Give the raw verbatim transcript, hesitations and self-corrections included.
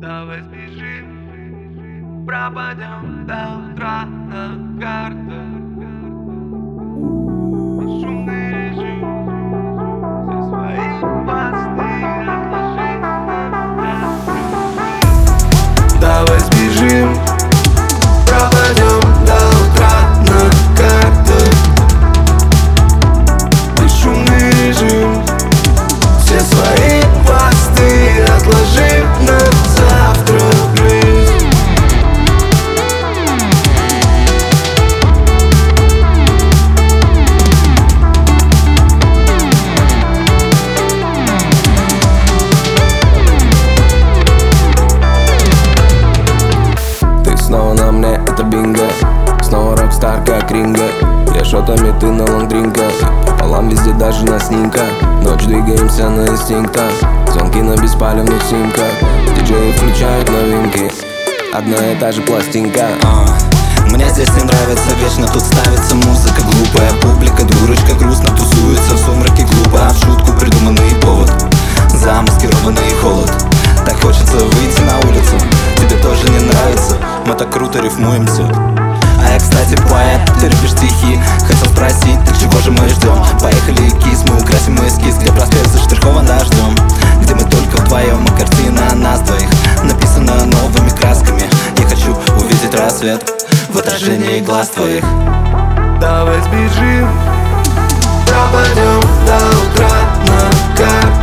Давай сбежим, пропадем до утра на картах. Шумный режим, все свои посты отложи. Давай сбежим, пропадем до утра на картах. Бесшумный режим, все свои посты отложи на завтра, жизнь. Ты снова на мне, это бинго. Снова рокстар, как Ринго. Я шотами, ты на лонгдринках. Пополам везде, даже на снимках. Ночь двигаемся на инстинктах. Звонки на беспалевных симках. Диджеи включают новинки. Одна и та же пластинка. а, Мне здесь не нравится, вечно тут ставится музыка глупая. Публика дурочка грустно тусуется в сумраке глупо. А в шутку придуманный повод, замаскированный холод. Так хочется выйти на улицу, тебе тоже не нравится? Мы так круто рифмуемся. А я, кстати, поэт, ты любишь стихи. Хотел спросить, так чего же мы ждем? Поехали, кис, мы украсим эскиз, где проспект заштрихован дождем, где мы только вдвоем, и картина о нас двоих написана новыми красками. Я хочу увидеть рассвет в отражении глаз твоих. Давай сбежим, пропадем до утра на картах.